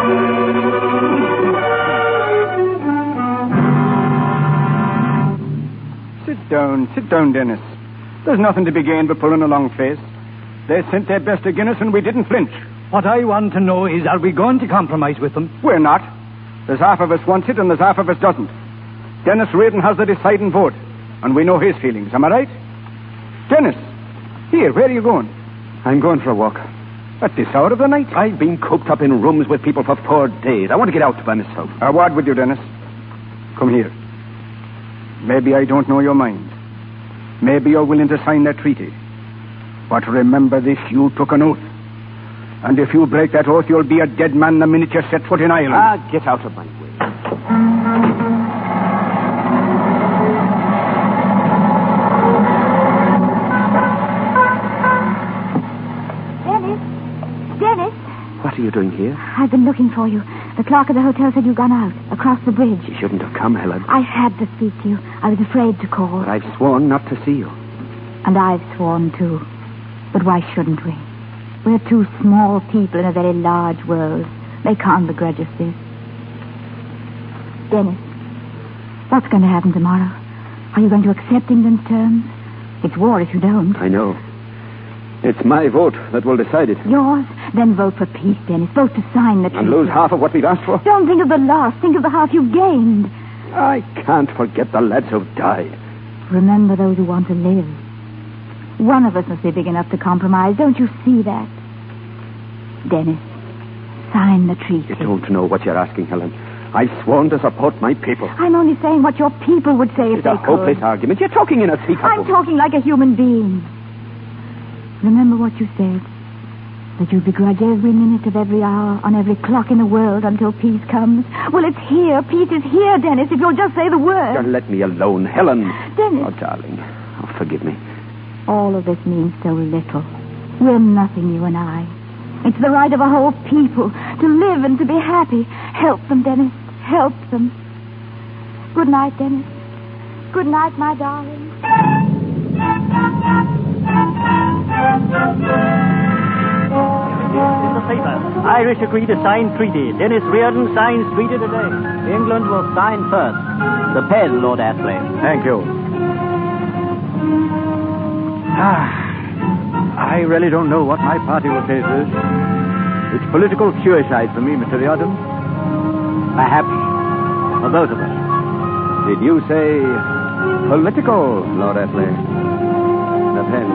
Sit down, Dennis. There's nothing to be gained by pulling a long face. They sent their best against us and we didn't flinch. What I want to know is, are we going to compromise with them? We're not. There's half of us wants it and there's half of us doesn't. Dennis Reardon has the deciding vote, and we know his feelings. Am I right? Dennis, here, where are you going? I'm going for a walk. At this hour of the night? I've been cooped up in rooms with people for 4 days. I want to get out by myself. A word with you, Dennis. Come here. Maybe I don't know your mind. Maybe you're willing to sign that treaty. But remember this, you took an oath. And if you break that oath, you'll be a dead man the minute you set foot in Ireland. Get out of my way. Dennis? What are you doing here? I've been looking for you. The clerk of the hotel said you'd gone out, across the bridge. You shouldn't have come, Helen. I had to speak to you. I was afraid to call. But I've sworn not to see you. And I've sworn too. But why shouldn't we? We're two small people in a very large world. They can't begrudge us this. Dennis, what's going to happen tomorrow? Are you going to accept England's terms? It's war if you don't. I know. It's my vote that will decide it. Yours? Then vote for peace, Dennis. Vote to sign the treaty. And lose half of what we've asked for? Don't think of the loss. Think of the half you've gained. I can't forget the lads who've died. Remember those who want to live. One of us must be big enough to compromise. Don't you see that? Dennis, sign the treaty. You don't know what you're asking, Helen. I've sworn to support my people. I'm only saying what your people would say if It's they a hopeless argument. You're talking in a teacup. I'm talking like a human being. Remember what you said. That you begrudge every minute of every hour on every clock in the world until peace comes. Well, it's here. Peace is here, Dennis, if you'll just say the word. You'll let me alone, Helen. Dennis. Oh, darling. Oh, forgive me. All of this means so little. We're nothing, you and I. It's the right of a whole people to live and to be happy. Help them, Dennis. Help them. Good night, Dennis. Good night, my darling. In the paper, Irish agree to sign treaty. Dennis Reardon signs treaty today. England will sign first. The pen, Lord Astley. Thank you. I really don't know what my party will say to this. It's political suicide for me, Mr. Reardon. Perhaps for both of us. Did you say political, Lord Astley? The pen.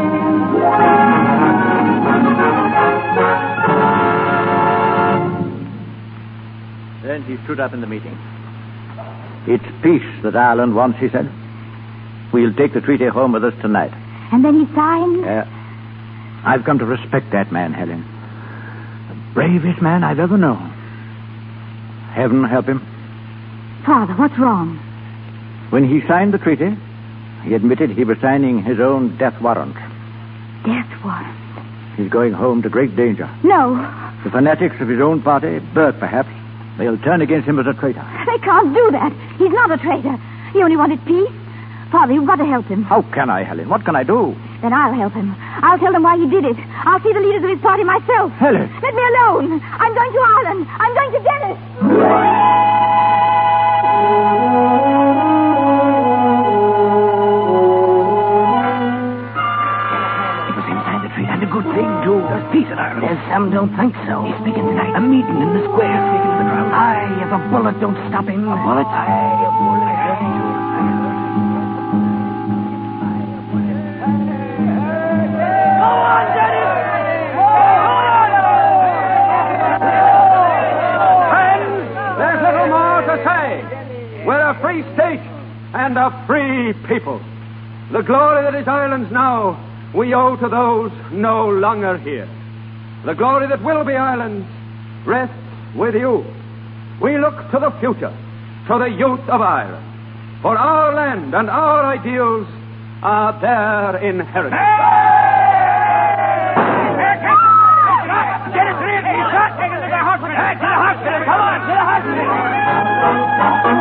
Then he stood up in the meeting. It's peace that Ireland wants, he said. We'll take the treaty home with us tonight. And then he signed? I've come to respect that man, Helen. The bravest man I've ever known. Heaven help him. Father, what's wrong? When he signed the treaty, he admitted he was signing his own death warrant. Death warrant? He's going home to great danger. No. The fanatics of his own party, Burke perhaps, they'll turn against him as a traitor. They can't do that. He's not a traitor. He only wanted peace. Father, you've got to help him. How can I, Helen? What can I do? Then I'll help him. I'll tell them why he did it. I'll see the leaders of his party myself. Helen! Let me alone. I'm going to Ireland. I'm going to Dennis. It was inside the tree, and a good thing, too. There's peace in Ireland. There's some don't think so. He's speaking tonight. A meeting in the square. Speaking to the crowd. Aye, if a bullet don't stop him. A bullet? Aye, a bullet. We're a free state and a free people. The glory that is Ireland's now, we owe to those no longer here. The glory that will be Ireland's rests with you. We look to the future, to the youth of Ireland. For our land and our ideals are their inheritance. Get us in! He's shot! Take us to the hospital! To the hospital! Come on! To the hospital!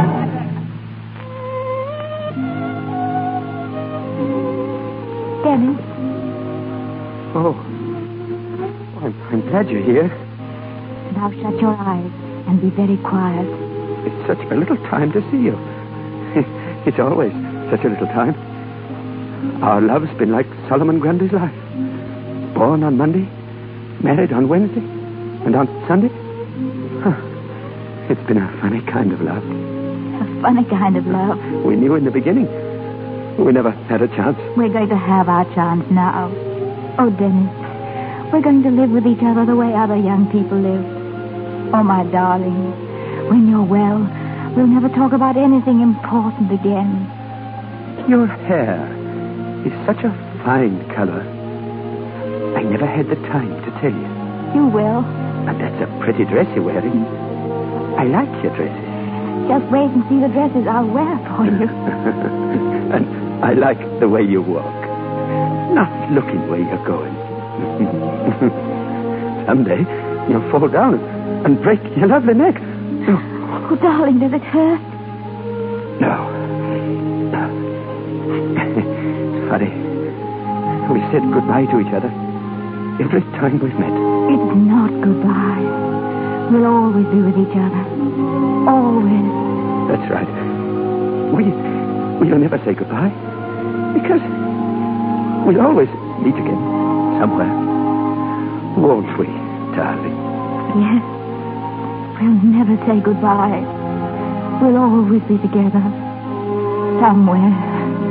Dennis. Oh, I'm glad you're here. Now shut your eyes and be very quiet. It's such a little time to see you. It's always such a little time. Our love's been like Solomon Grundy's life. Born on Monday, married on Wednesday, and on Sunday. It's been a funny kind of love. A funny kind of love. We knew in the beginning. We never had a chance. We're going to have our chance now. Oh, Dennis, we're going to live with each other the way other young people live. Oh, my darling, when you're well, we'll never talk about anything important again. Your hair is such a fine color. I never had the time to tell you. You will. And that's a pretty dress you're wearing. I like your dresses. Just wait and see the dresses I'll wear for you. And I like the way you walk. Not looking where you're going. Someday you'll fall down and break your lovely neck. Oh, darling, does it hurt? No. It's funny. We said goodbye to each other every time we've met. It's not goodbye. We'll always be with each other. Always. That's right. We'll never say goodbye. Because we'll always meet again. Somewhere. Won't we, darling? Yes. We'll never say goodbye. We'll always be together. Somewhere.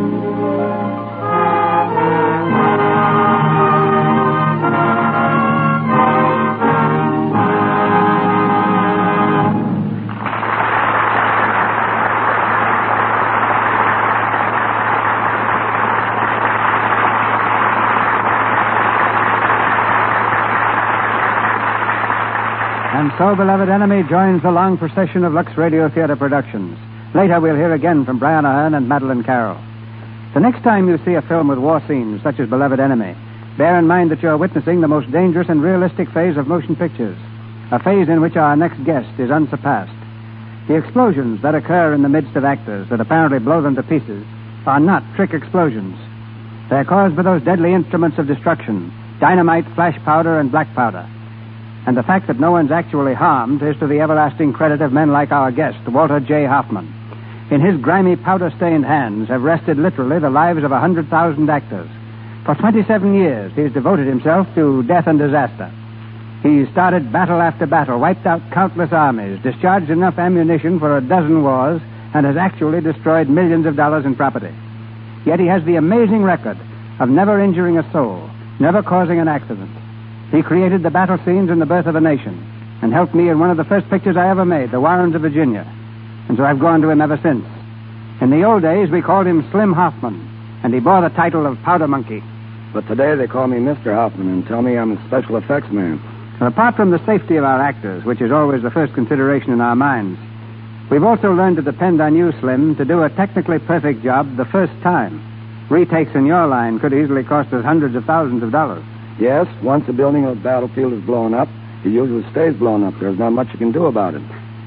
And so, Beloved Enemy joins the long procession of Lux Radio Theater productions. Later, we'll hear again from Brian Ahern and Madeline Carroll. The next time you see a film with war scenes, such as Beloved Enemy, bear in mind that you're witnessing the most dangerous and realistic phase of motion pictures, a phase in which our next guest is unsurpassed. The explosions that occur in the midst of actors that apparently blow them to pieces are not trick explosions. They're caused by those deadly instruments of destruction, dynamite, flash powder, and black powder. And the fact that no one's actually harmed is to the everlasting credit of men like our guest, Walter J. Hoffman. In his grimy, powder-stained hands have rested literally the lives of 100,000 actors. For 27 years, he's devoted himself to death and disaster. He's started battle after battle, wiped out countless armies, discharged enough ammunition for a dozen wars, and has actually destroyed millions of dollars in property. Yet he has the amazing record of never injuring a soul, never causing an accident. He created the battle scenes in The Birth of a Nation and helped me in one of the first pictures I ever made, The Warrens of Virginia. And so I've gone to him ever since. In the old days, we called him Slim Hoffman, and he bore the title of Powder Monkey. But today they call me Mr. Hoffman and tell me I'm a special effects man. And apart from the safety of our actors, which is always the first consideration in our minds, we've also learned to depend on you, Slim, to do a technically perfect job the first time. Retakes in your line could easily cost us hundreds of thousands of dollars. Yes, once a building or battlefield is blown up, it usually stays blown up. There's not much you can do about it.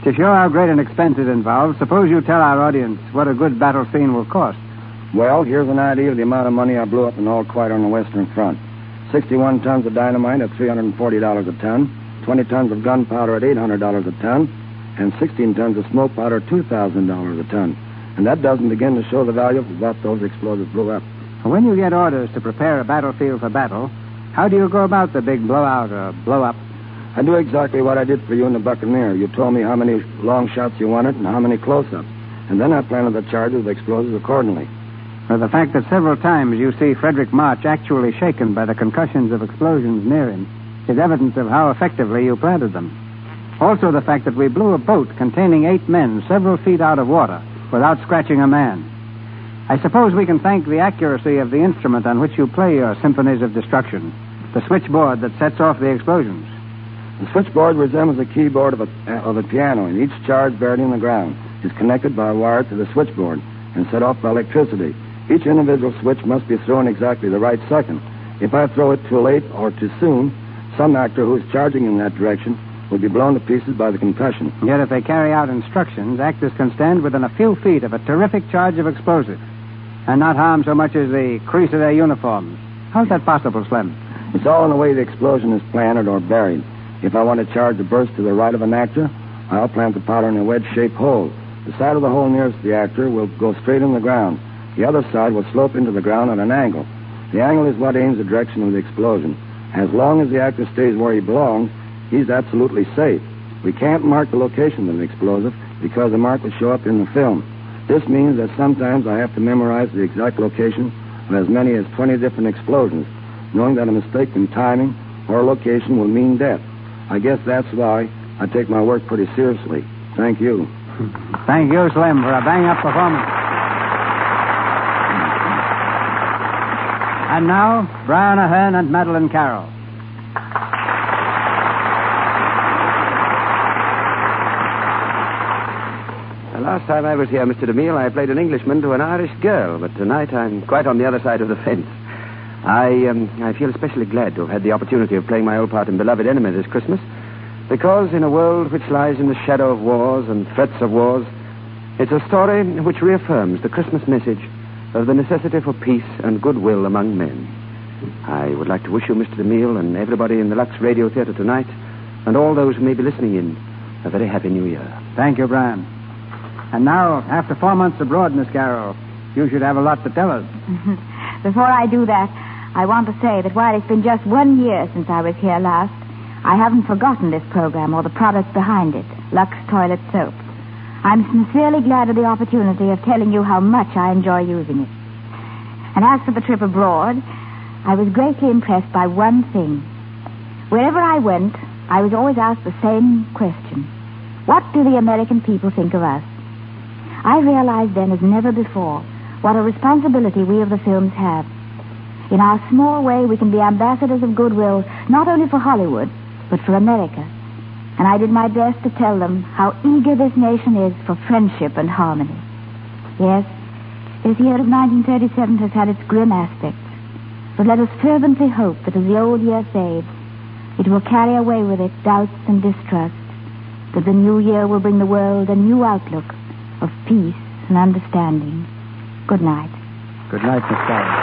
To show how great an expense is involved, suppose you tell our audience what a good battle scene will cost. Well, here's an idea of the amount of money I blew up in All Quiet on the Western Front. 61 tons of dynamite at $340 a ton, 20 tons of gunpowder at $800 a ton, and 16 tons of smoke powder at $2,000 a ton. And that doesn't begin to show the value of what those explosives blew up. When you get orders to prepare a battlefield for battle, how do you go about the big blowout or blow-up? I do exactly what I did for you in the Buccaneer. You told me how many long shots you wanted and how many close-ups. And then I planted the charges of explosives accordingly. Well, the fact that several times you see Frederick March actually shaken by the concussions of explosions near him is evidence of how effectively you planted them. Also, the fact that we blew a boat containing 8 men several feet out of water without scratching a man. I suppose we can thank the accuracy of the instrument on which you play your symphonies of destruction, the switchboard that sets off the explosions. The switchboard resembles the keyboard of a piano, and each charge buried in the ground is connected by a wire to the switchboard and set off by electricity. Each individual switch must be thrown exactly the right second. If I throw it too late or too soon, some actor who is charging in that direction will be blown to pieces by the concussion. Yet if they carry out instructions, actors can stand within a few feet of a terrific charge of explosive and not harm so much as the crease of their uniforms. How's that possible, Slim? It's all in the way the explosion is planted or buried. If I want to charge a burst to the right of an actor, I'll plant the powder in a wedge-shaped hole. The side of the hole nearest the actor will go straight in the ground. The other side will slope into the ground at an angle. The angle is what aims the direction of the explosion. As long as the actor stays where he belongs, he's absolutely safe. We can't mark the location of an explosive because the mark will show up in the film. This means that sometimes I have to memorize the exact location of as many as 20 different explosions, knowing that a mistake in timing or location will mean death. I guess that's why I take my work pretty seriously. Thank you. Thank you, Slim, for a bang-up performance. And now, Brian Ahern and Madeline Carroll. The last time I was here, Mr. DeMille, I played an Englishman to an Irish girl, but tonight I'm quite on the other side of the fence. I feel especially glad to have had the opportunity of playing my old part in Beloved Enemy this Christmas, because in a world which lies in the shadow of wars and threats of wars, it's a story which reaffirms the Christmas message of the necessity for peace and goodwill among men. I would like to wish you, Mr. DeMille, and everybody in the Lux Radio Theater tonight, and all those who may be listening in, a very happy New Year. Thank you, Brian. And now, after 4 months abroad, Miss Carroll, you should have a lot to tell us. Before I do that, I want to say that while it's been just 1 year since I was here last, I haven't forgotten this program or the product behind it, Lux Toilet Soap. I'm sincerely glad of the opportunity of telling you how much I enjoy using it. And as for the trip abroad, I was greatly impressed by one thing. Wherever I went, I was always asked the same question. What do the American people think of us? I realized then as never before what a responsibility we of the films have. In our small way, we can be ambassadors of goodwill, not only for Hollywood, but for America. And I did my best to tell them how eager this nation is for friendship and harmony. Yes, this year of 1937 has had its grim aspects. But let us fervently hope that as the old year fades, it will carry away with it doubts and distrust, that the new year will bring the world a new outlook of peace and understanding. Good night. Good night, Miss Carroll.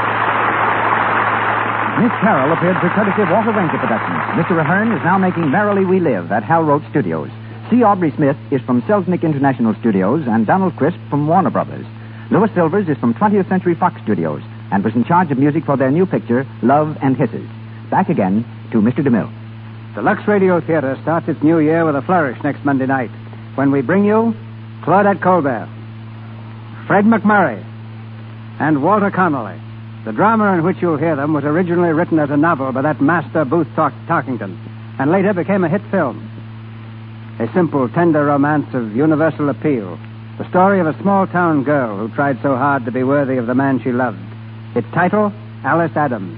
Miss Carroll appeared courtesy of Walter Rankin Productions. Mr. Ahern is now making Merrily We Live at Hal Roach Studios. C. Aubrey Smith is from Selznick International Studios and Donald Crisp from Warner Brothers. Louis Silvers is from 20th Century Fox Studios and was in charge of music for their new picture, Love and Hisses. Back again to Mr. DeMille. The Lux Radio Theater starts its new year with a flourish next Monday night, when we bring you Claudette Colbert, Fred McMurray, and Walter Connolly. The drama in which you'll hear them was originally written as a novel by that master Booth Tarkington, and later became a hit film. A simple, tender romance of universal appeal. The story of a small-town girl who tried so hard to be worthy of the man she loved. Its title, Alice Adams.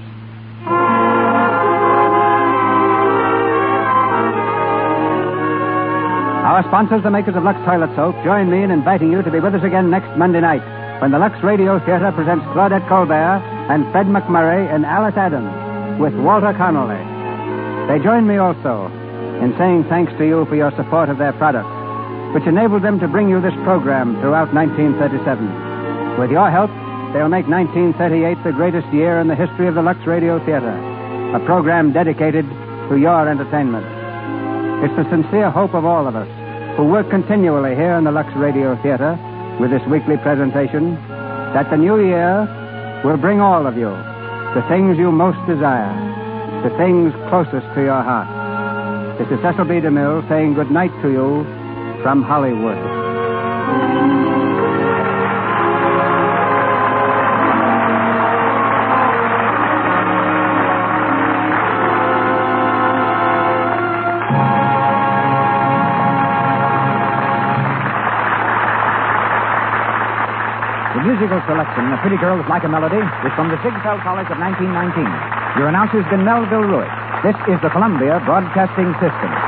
Our sponsors, the makers of Lux Toilet Soap, join me in inviting you to be with us again next Monday night when the Lux Radio Theater presents Claudette Colbert and Fred McMurray in Alice Adams with Walter Connolly. They join me also in saying thanks to you for your support of their products. which enabled them to bring you this program throughout 1937. With your help, they'll make 1938 the greatest year in the history of the Lux Radio Theater, a program dedicated to your entertainment. It's the sincere hope of all of us who work continually here in the Lux Radio Theater with this weekly presentation that the new year will bring all of you the things you most desire, the things closest to your heart. This is Cecil B. DeMille saying good night to you from Hollywood. The musical selection, A Pretty Girl Like a Melody, is from the Ziegfeld College of 1919. Your announcer has been Melville Ruick. This is the Columbia Broadcasting System.